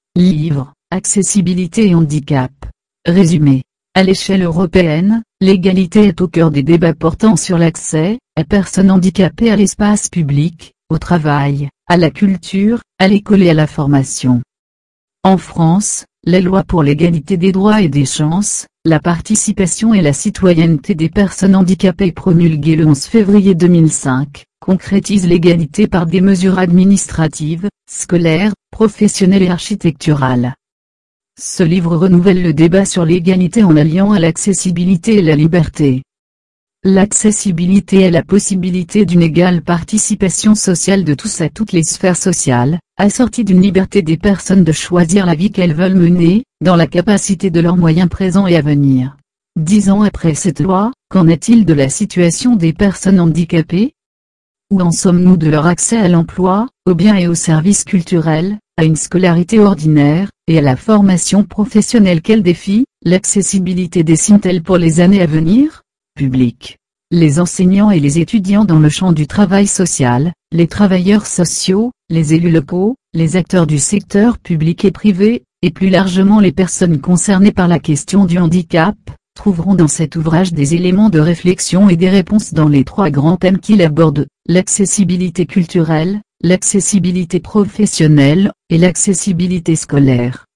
Livre, Accessibilité et handicap. Résumé. À l'échelle européenne, l'égalité est au cœur des débats portant sur l'accès, à personnes handicapées à l'espace public, au travail, à la culture, à l'école et à la formation. En France, la loi pour l'égalité des droits et des chances, la participation et la citoyenneté des personnes handicapées promulguée le 11 février 2005, concrétise l'égalité par des mesures administratives, scolaires, professionnelles et architecturales. Ce livre renouvelle le débat sur l'égalité en alliant à l'accessibilité et la liberté. L'accessibilité est la possibilité d'une égale participation sociale de tous à toutes les sphères sociales, assortie d'une liberté des personnes de choisir la vie qu'elles veulent mener, dans la capacité de leurs moyens présents et à venir. 10 ans après cette loi, qu'en est-il de la situation des personnes handicapées? Où en sommes-nous de leur accès à l'emploi, aux biens et aux services culturels, à une scolarité ordinaire, et à la formation professionnelle? Quels défis l'accessibilité dessine-t-elle pour les années à venir? Public. Les enseignants et les étudiants dans le champ du travail social, les travailleurs sociaux, les élus locaux, les acteurs du secteur public et privé, et plus largement les personnes concernées par la question du handicap, trouveront dans cet ouvrage des éléments de réflexion et des réponses dans les 3 grands thèmes qu'il aborde, l'accessibilité culturelle, l'accessibilité professionnelle, et l'accessibilité scolaire.